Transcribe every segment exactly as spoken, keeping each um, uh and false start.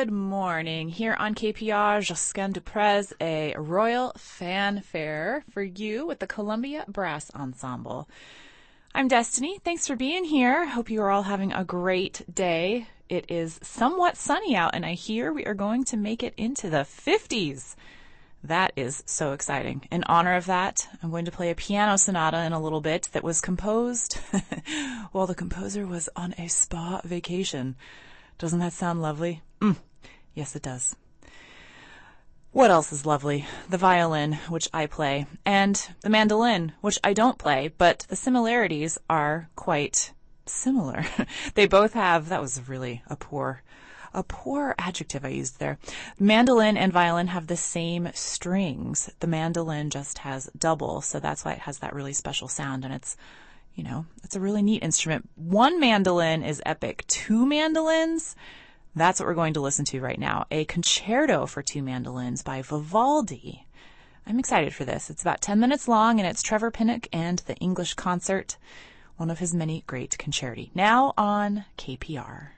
Good morning. Here on K P R, Josquin Duprez, a royal fanfare for you with the Columbia Brass Ensemble. I'm Destiny. Thanks for being here. Hope you are all having a great day. It is somewhat sunny out, and I hear we are going to make it into the fifties. That is so exciting. In honor of that, I'm going to play a piano sonata in a little bit that was composed while the composer was on a spa vacation. Doesn't that sound lovely? Mm. Yes, it does. What else is lovely? The violin, which I play, and the mandolin, which I don't play, but the similarities are quite similar. They both have, that was really a poor, a poor adjective I used there. Mandolin and violin have the same strings. The mandolin just has double, so that's why it has that really special sound, and it's, you know, it's a really neat instrument. One mandolin is epic. Two mandolins, that's what we're going to listen to right now. A concerto for two mandolins by Vivaldi. I'm excited for this. It's about ten minutes long, and it's Trevor Pinnock and the English Concert, one of his many great concerti. Now on K P R.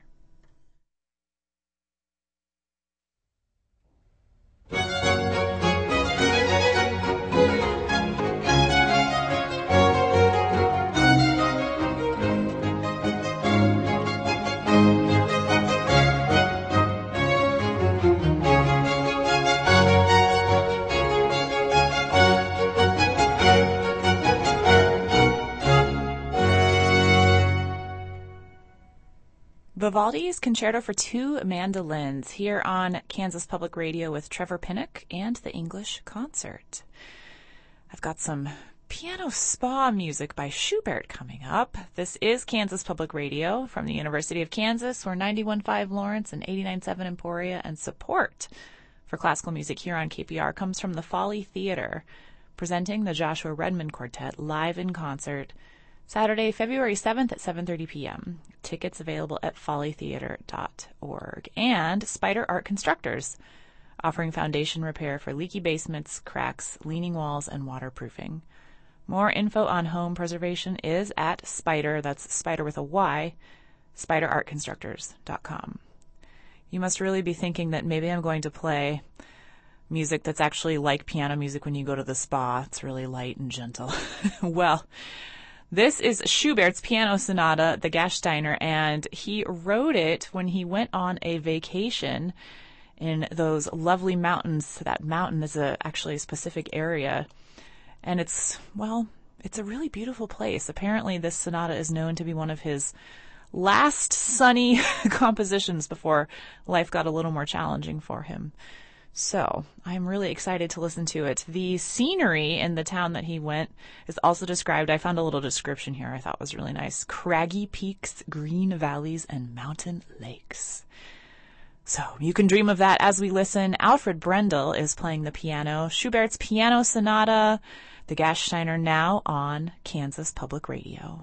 Vivaldi's Concerto for Two Mandolins here on Kansas Public Radio with Trevor Pinnock and the English Concert. I've got some piano spa music by Schubert coming up. This is Kansas Public Radio from the University of Kansas. We're ninety-one point five Lawrence and eighty-nine point seven Emporia, and support for classical music here on K P R comes from the Folly Theater, presenting the Joshua Redman Quartet live in concert Saturday, February seventh at seven thirty p.m. Tickets available at folly theater dot org. And Spider Art Constructors, offering foundation repair for leaky basements, cracks, leaning walls, and waterproofing. More info on home preservation is at Spider, that's Spider with a Y, spider art constructors dot com. You must really be thinking that maybe I'm going to play music that's actually like piano music when you go to the spa. It's really light and gentle. Well, this is Schubert's Piano Sonata, the Gasteiner, and he wrote it when he went on a vacation in those lovely mountains. That mountain is a, actually a specific area, and it's, well, it's a really beautiful place. Apparently this sonata is known to be one of his last sunny compositions before life got a little more challenging for him. So I'm really excited to listen to it. The scenery in the town that he went is also described. I found a little description here I thought was really nice. Craggy peaks, green valleys, and mountain lakes. So you can dream of that as we listen. Alfred Brendel is playing the piano. Schubert's Piano Sonata, the Gasteiner, now on Kansas Public Radio.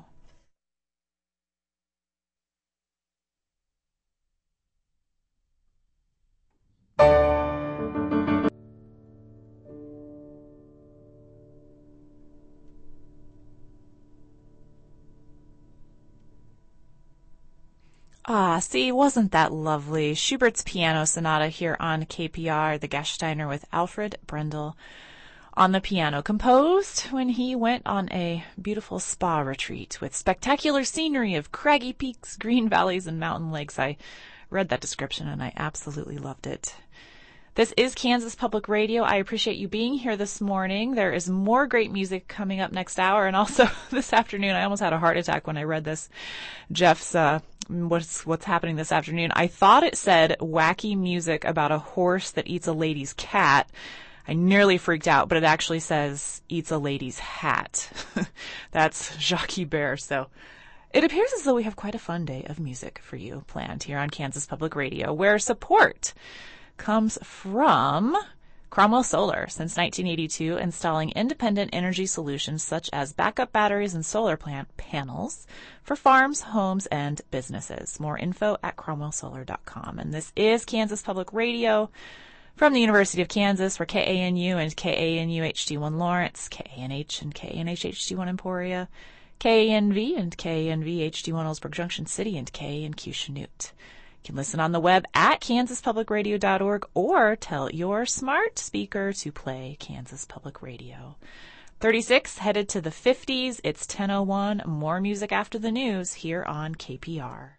Ah, see, wasn't that lovely? Schubert's Piano Sonata here on K P R, the Gasteiner with Alfred Brendel on the piano, composed when he went on a beautiful spa retreat with spectacular scenery of craggy peaks, green valleys, and mountain lakes. I read that description and I absolutely loved it. This is Kansas Public Radio. I appreciate you being here this morning. There is more great music coming up next hour, and also this afternoon. I almost had a heart attack when I read this. Jeff's uh, what's what's happening this afternoon. I thought it said wacky music about a horse that eats a lady's cat. I nearly freaked out, but it actually says eats a lady's hat. That's Jacques Ibert. So it appears as though we have quite a fun day of music for you planned here on Kansas Public Radio, where support comes from Cromwell Solar, since nineteen eighty-two, installing independent energy solutions such as backup batteries and solar plant panels for farms, homes, and businesses. More info at cromwell solar dot com. And this is Kansas Public Radio from the University of Kansas, where K A N U and K A N U H D one Lawrence, K A N H and K A N H H D one Emporia, K A N V and K A N V H D one Ellsberg Junction City, and K A N Q Chanute. You can listen on the web at kansas public radio dot org or tell your smart speaker to play Kansas Public Radio. thirty-six, headed to the fifties. It's ten oh one. More music after the news here on K P R.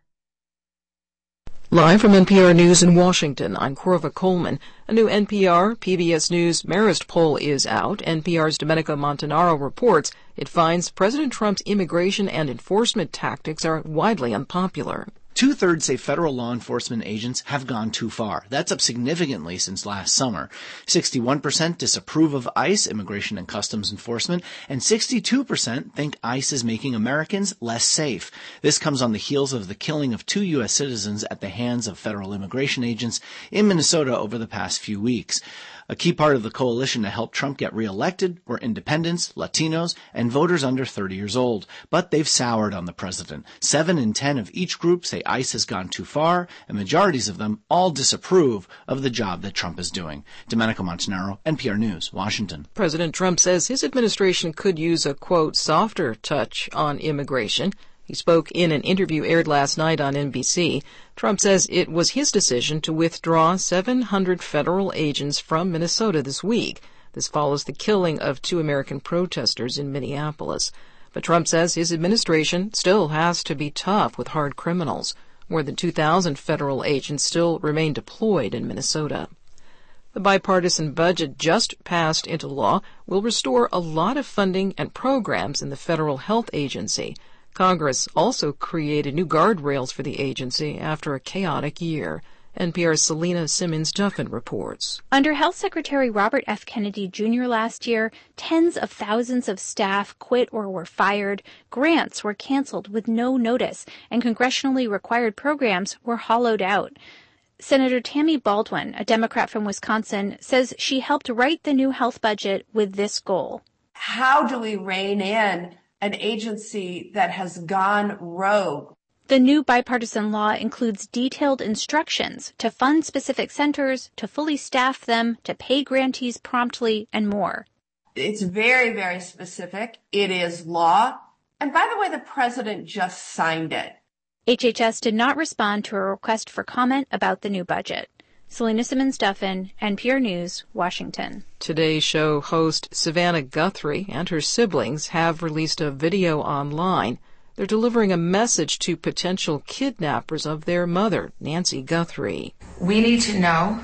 Live from N P R News in Washington, I'm Corva Coleman. A new N P R P B S News Marist poll is out. N P R's Domenico Montanaro reports it finds President Trump's immigration and enforcement tactics are widely unpopular. Two-thirds say federal law enforcement agents have gone too far. That's up significantly since last summer. sixty-one percent disapprove of ICE, Immigration and Customs Enforcement, and sixty-two percent think ICE is making Americans less safe. This comes on the heels of the killing of two U S citizens at the hands of federal immigration agents in Minnesota over the past few weeks. A key part of the coalition to help Trump get reelected were independents, Latinos, and voters under thirty years old. But they've soured on the president. Seven in ten of each group say ICE has gone too far, and majorities of them all disapprove of the job that Trump is doing. Domenico Montanaro, N P R News, Washington. President Trump says his administration could use a, quote, softer touch on immigration. He spoke in an interview aired last night on N B C. Trump says it was his decision to withdraw seven hundred federal agents from Minnesota this week. This follows the killing of two American protesters in Minneapolis. But Trump says his administration still has to be tough with hard criminals. More than two thousand federal agents still remain deployed in Minnesota. The bipartisan budget just passed into law will restore a lot of funding and programs in the Federal Health Agency. Congress also created new guardrails for the agency after a chaotic year. N P R's Selena Simmons-Duffin reports. Under Health Secretary Robert F. Kennedy Junior last year, tens of thousands of staff quit or were fired, grants were canceled with no notice, and congressionally required programs were hollowed out. Senator Tammy Baldwin, a Democrat from Wisconsin, says she helped write the new health budget with this goal. How do we rein in an agency that has gone rogue? The new bipartisan law includes detailed instructions to fund specific centers, to fully staff them, to pay grantees promptly, and more. It's very, very specific. It is law. And by the way, the president just signed it. H H S did not respond to a request for comment about the new budget. Selena Simmons-Duffin, N P R News, Washington. Today's show host Savannah Guthrie and her siblings have released a video online. They're delivering a message to potential kidnappers of their mother, Nancy Guthrie. We need to know,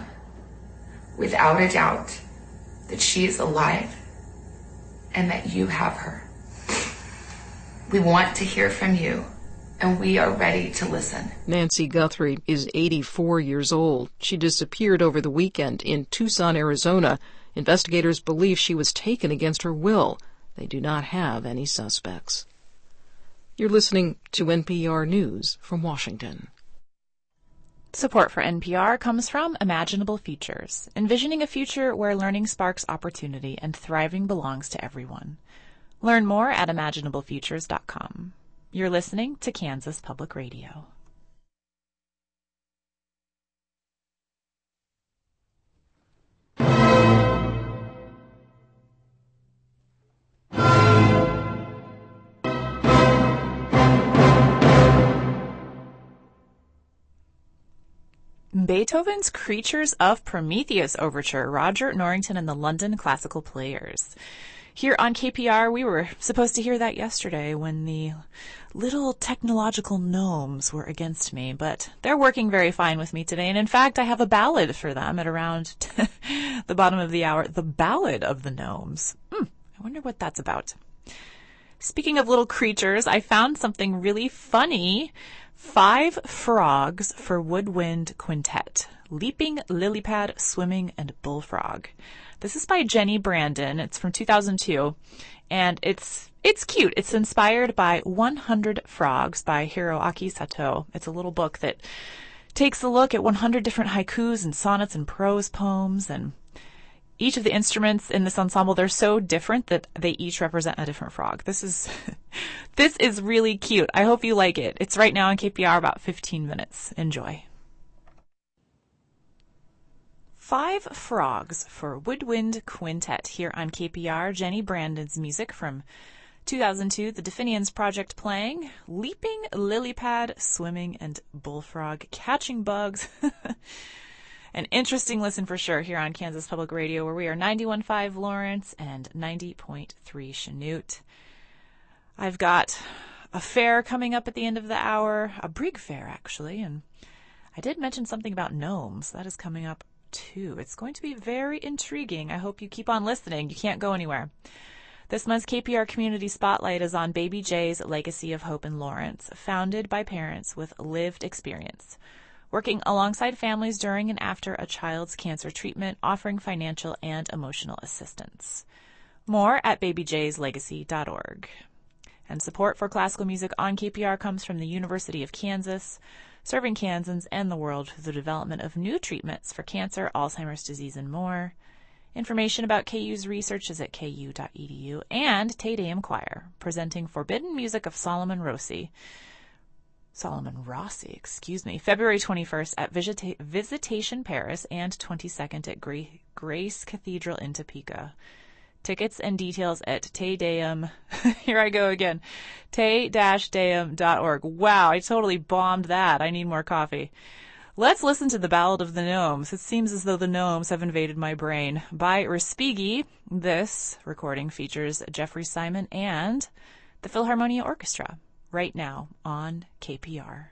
without a doubt, that she is alive and that you have her. We want to hear from you, and we are ready to listen. Nancy Guthrie is eighty-four years old. She disappeared over the weekend in Tucson, Arizona. Investigators believe she was taken against her will. They do not have any suspects. You're listening to N P R News from Washington. Support for N P R comes from Imaginable Futures, envisioning a future where learning sparks opportunity and thriving belongs to everyone. Learn more at imaginable futures dot com. You're listening to Kansas Public Radio. Beethoven's Creatures of Prometheus Overture, Roger Norrington and the London Classical Players. Here on K P R, we were supposed to hear that yesterday when the little technological gnomes were against me, but they're working very fine with me today. And in fact, I have a ballad for them at around the bottom of the hour. The Ballad of the Gnomes. Hmm, I wonder what that's about. Speaking of little creatures, I found something really funny. Five Frogs for Woodwind Quintet. Leaping, Lilypad, Swimming, and Bullfrog. This is by Jenny Brandon. It's from two thousand two, and it's it's cute. It's inspired by one hundred Frogs by Hiroaki Sato. It's a little book that takes a look at one hundred different haikus and sonnets and prose poems, and each of the instruments in this ensemble, they're so different that they each represent a different frog. This is this is really cute. I hope you like it. It's right now on K P R, about fifteen minutes. Enjoy. Five Frogs for Woodwind Quintet here on K P R. Jenny Brandon's music from two thousand two, the Definians Project playing Leaping Lily Pad, Swimming, and Bullfrog, Catching Bugs. An interesting listen for sure here on Kansas Public Radio, where we are ninety-one point five Lawrence and ninety point three Chanute. I've got a fair coming up at the end of the hour, a brig fair actually, and I did mention something about gnomes. That is coming up too. It's going to be very intriguing. I hope you keep on listening. You can't go anywhere. This month's K P R Community Spotlight is on Baby J's Legacy of Hope in Lawrence, founded by parents with lived experience, working alongside families during and after a child's cancer treatment, offering financial and emotional assistance. More at baby jays legacy dot org. And support for classical music on K P R comes from the University of Kansas, serving Kansans and the world through the development of new treatments for cancer, Alzheimer's disease, and more. Information about K U's research is at k u dot e d u. And Te Deum Choir, presenting Forbidden Music of Solomon Rossi. Solomon Rossi, excuse me, February twenty-first at Visita- Visitation Paris and twenty-second at Gra- Grace Cathedral in Topeka. Tickets and details at Te Deum, here I go again, te dash deum dot org. Wow, I totally bombed that. I need more coffee. Let's listen to the Ballad of the Gnomes. It seems as though the gnomes have invaded my brain. By Respighi, this recording features Jeffrey Simon and the Philharmonia Orchestra, right now on K P R.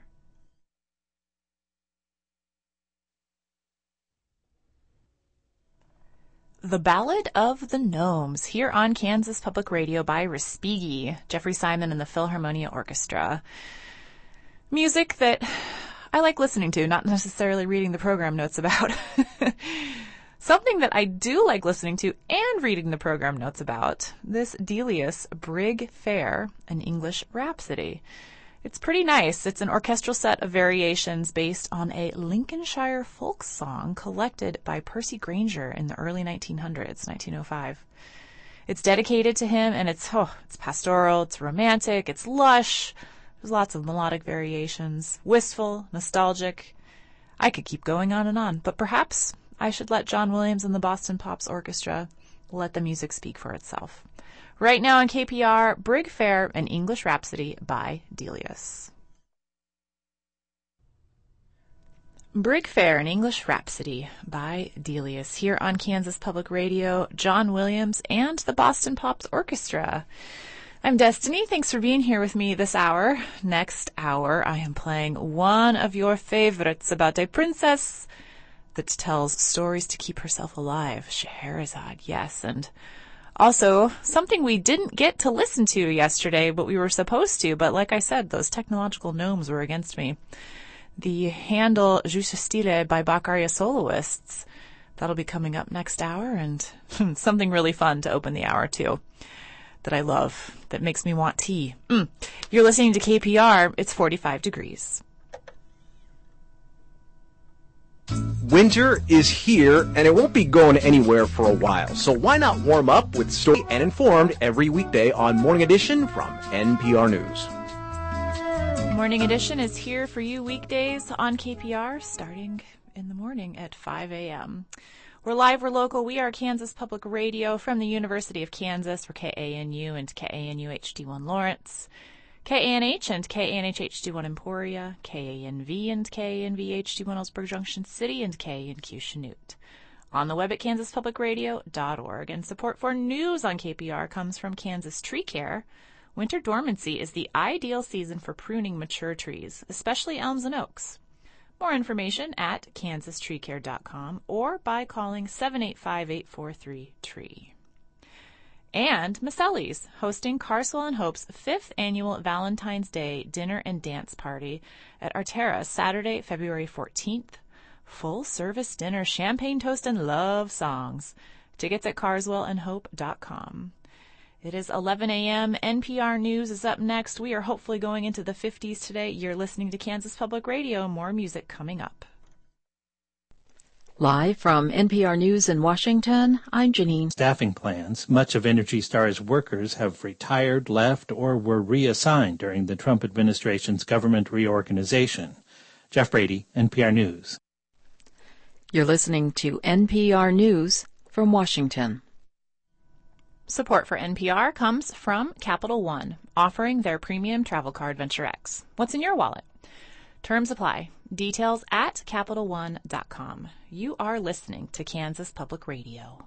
The Ballad of the Gnomes, here on Kansas Public Radio by Respighi, Jeffrey Simon and the Philharmonia Orchestra. Music that I like listening to, not necessarily reading the program notes about. Something that I do like listening to and reading the program notes about, this Delius Brig Fair, an English Rhapsody. It's pretty nice. It's an orchestral set of variations based on a Lincolnshire folk song collected by Percy Grainger in the early nineteen hundreds, nineteen oh five. It's dedicated to him, and it's oh, it's pastoral, it's romantic, it's lush. There's lots of melodic variations, wistful, nostalgic. I could keep going on and on, but perhaps I should let John Williams and the Boston Pops Orchestra let the music speak for itself. Right now on K P R, Brig Fair, an English Rhapsody by Delius. Brig Fair, an English Rhapsody by Delius, here on Kansas Public Radio, John Williams and the Boston Pops Orchestra. I'm Destiny. Thanks for being here with me this hour. Next hour, I am playing one of your favorites about a princess that tells stories to keep herself alive. Scheherazade, yes, and also, something we didn't get to listen to yesterday, but we were supposed to. But like I said, those technological gnomes were against me. The Handel Juste Stile by Baccaria Soloists. That'll be coming up next hour, and something really fun to open the hour, too, that I love, that makes me want tea. Mm. You're listening to K P R. It's forty-five degrees. Winter is here, and it won't be going anywhere for a while, so why not warm up with Story and Informed every weekday on Morning Edition from N P R News. Morning Edition is here for you weekdays on K P R, starting in the morning at five a.m. We're live, we're local, we are Kansas Public Radio from the University of Kansas. We're K A N U and K A N U H D one Lawrence, K A N H and K A N H H D one Emporia, K A N V and K A N V H D one Ellsberg Junction City, and K A N Q Chanute. On the web at kansas public radio dot org. And support for news on K P R comes from Kansas Tree Care. Winter dormancy is the ideal season for pruning mature trees, especially elms and oaks. More information at kansas tree care dot com or by calling seven eight five, eight four three, T R E E. And Maselli's, hosting Carswell and Hope's fifth annual Valentine's Day dinner and dance party at Artera Saturday, February fourteenth. Full-service dinner, champagne toast, and love songs. Tickets at carswell and hope dot com. It is eleven a.m. N P R News is up next. We are hopefully going into the fifties today. You're listening to Kansas Public Radio. More music coming up. Live from N P R News in Washington, I'm Janine. Staffing plans. Much of Energy Star's workers have retired, left, or were reassigned during the Trump administration's government reorganization. Jeff Brady, N P R News. You're listening to N P R News from Washington. Support for N P R comes from Capital One, offering their premium travel card Venture X. What's in your wallet? Terms apply. Details at Capital One dot com. You are listening to Kansas Public Radio.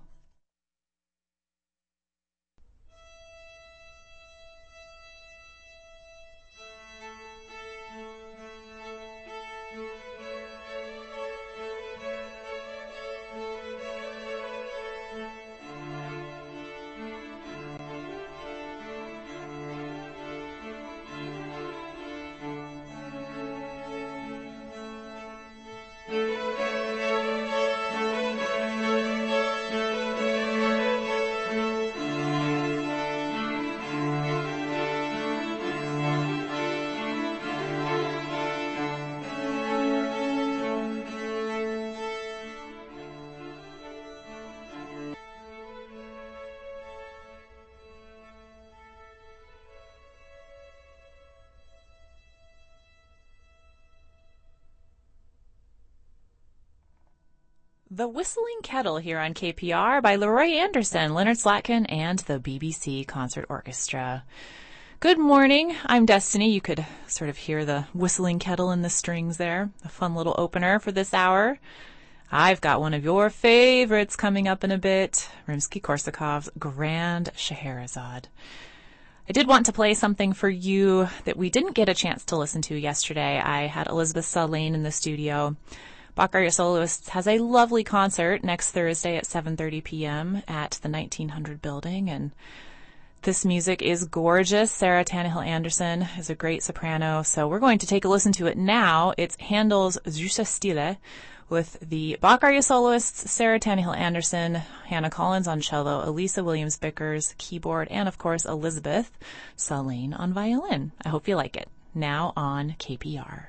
The Whistling Kettle here on K P R by Leroy Anderson, Leonard Slatkin, and the B B C Concert Orchestra. Good morning. I'm Destiny. You could sort of hear the whistling kettle in the strings there. A fun little opener for this hour. I've got one of your favorites coming up in a bit, Rimsky-Korsakov's Grand Scheherazade. I did want to play something for you that we didn't get a chance to listen to yesterday. I had Elizabeth Salane in the studio. Bach Aria Soloists has a lovely concert next Thursday at seven thirty p.m. at the nineteen hundred building, and this music is gorgeous. Sarah Tannehill Anderson is a great soprano, so we're going to take a listen to it now. It's Handel's Süße Stille with the Bach Aria Soloists, Sarah Tannehill Anderson, Hannah Collins on cello, Elisa Williams-Bickers keyboard, and of course Elizabeth Salane on violin. I hope you like it. Now on K P R.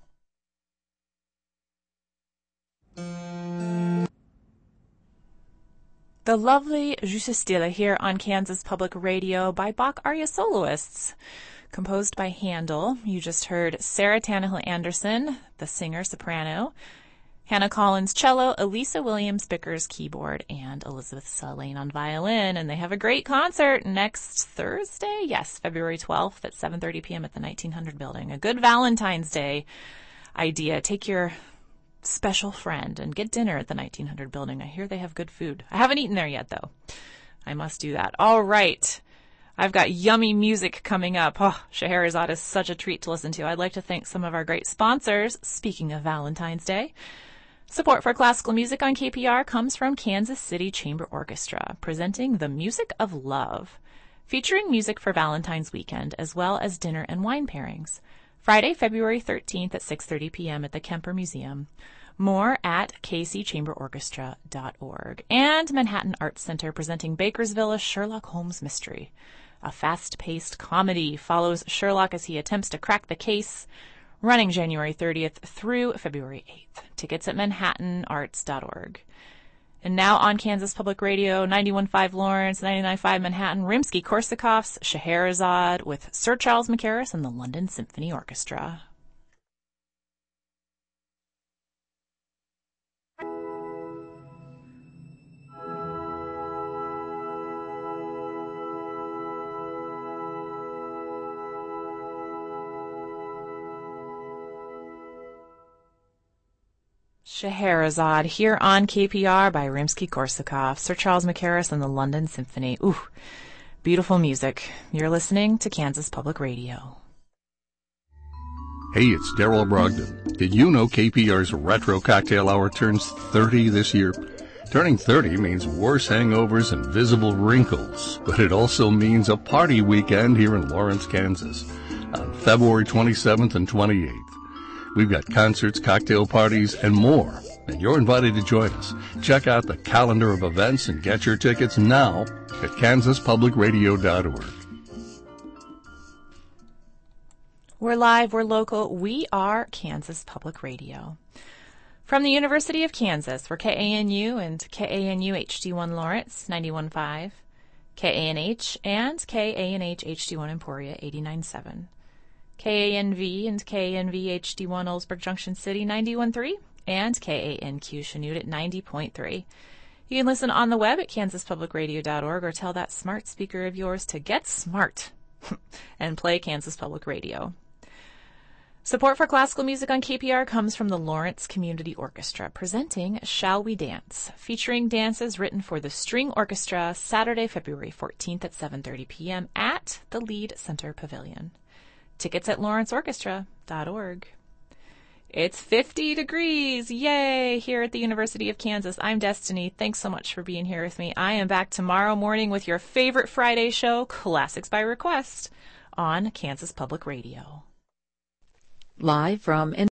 The lovely Süße Stille here on Kansas Public Radio by Bach Aria Soloists, composed by Handel. You just heard Sarah Tannehill Anderson, the singer-soprano, Hannah Collins cello, Elisa Williams-Bickers keyboard, and Elizabeth Salane on violin. And they have a great concert next Thursday, yes, February twelfth at seven thirty p.m. at the nineteen hundred building. A good Valentine's Day idea. Take your special friend and get dinner at the nineteen hundred building. I hear they have good food. I haven't eaten there yet, though. I must do that. All right. I've got yummy music coming up. Oh, Scheherazade is such a treat to listen to. I'd like to thank some of our great sponsors. Speaking of Valentine's Day, support for classical music on K P R comes from Kansas City Chamber Orchestra, presenting The Music of Love, featuring music for Valentine's weekend, as well as dinner and wine pairings. Friday, February thirteenth at six thirty p.m. at the Kemper Museum. More at k c chamber orchestra dot org. And Manhattan Arts Center presenting Bakersville, a Sherlock Holmes mystery. A fast-paced comedy follows Sherlock as he attempts to crack the case, running January thirtieth through February eighth. Tickets at manhattan arts dot org. And now on Kansas Public Radio, ninety-one point five Lawrence, ninety-nine point five Manhattan, Rimsky-Korsakov's Scheherazade with Sir Charles Mackerras and the London Symphony Orchestra. Scheherazade here on K P R by Rimsky-Korsakov, Sir Charles Mackerras and the London Symphony. Ooh, beautiful music. You're listening to Kansas Public Radio. Hey, it's Daryl Brogdon. Did you know K P R's Retro Cocktail Hour turns thirty this year? Turning thirty means worse hangovers and visible wrinkles, but it also means a party weekend here in Lawrence, Kansas, on February twenty-seventh and twenty-eighth. We've got concerts, cocktail parties, and more, and you're invited to join us. Check out the calendar of events and get your tickets now at kansas public radio dot org. We're live, we're local, we are Kansas Public Radio. From the University of Kansas, we're K A N U and K A N U H D one Lawrence, ninety-one point five, K A N H and K A N H H D one Emporia, eighty-nine point seven. K A N V and K A N V H D one Oldsburg Junction City, ninety-one point three, and K A N Q Chanute at ninety point three. You can listen on the web at kansas public radio dot org or tell that smart speaker of yours to get smart and play Kansas Public Radio. Support for classical music on K P R comes from the Lawrence Community Orchestra, presenting Shall We Dance, featuring dances written for the string orchestra, Saturday, February fourteenth at seven thirty p.m. at the Lead Center Pavilion. Tickets at lawrence orchestra dot org. It's fifty degrees, yay, here at the University of Kansas. I'm Destiny. Thanks so much for being here with me. I am back tomorrow morning with your favorite Friday show, Classics by Request, on Kansas Public Radio. Live from